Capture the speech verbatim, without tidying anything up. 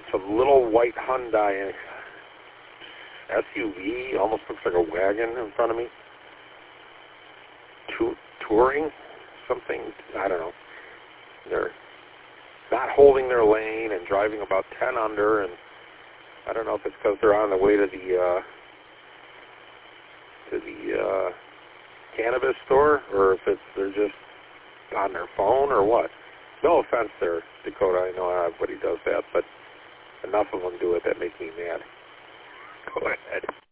a little white Hyundai S U V, almost looks like a wagon in front of me. To, touring something, I don't know. They're not holding their lane and driving about ten under, and I don't know if it's because they're on the way to the uh, to the uh, cannabis store, or if it's they're just on their phone or what. No offense there, Dakota. I know everybody does that, but enough of them do it that make me mad. Go ahead.